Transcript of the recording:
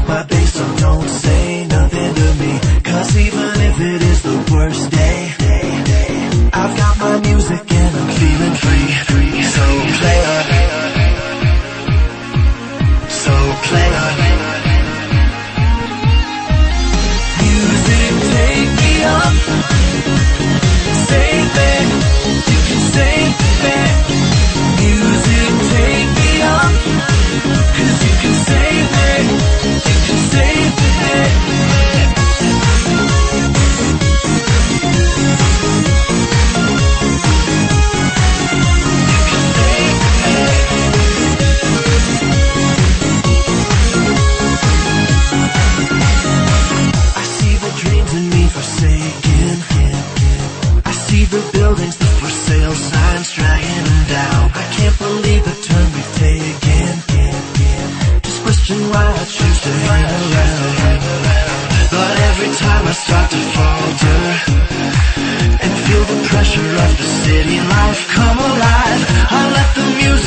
my bass, so don't say nothing to me. 'Cause even if it is the worst day, I've got my music and I'm feeling free. So play on, so play on. Music, take me up, save me, you can save me. Music, take me up, 'cause you can save me, you can save me. The buildings, the for sale signs, dragging them down. I can't believe the turn we've taken. Just question why I choose to hang around. But every time I start to falter and feel the pressure of the city life come alive, I let the music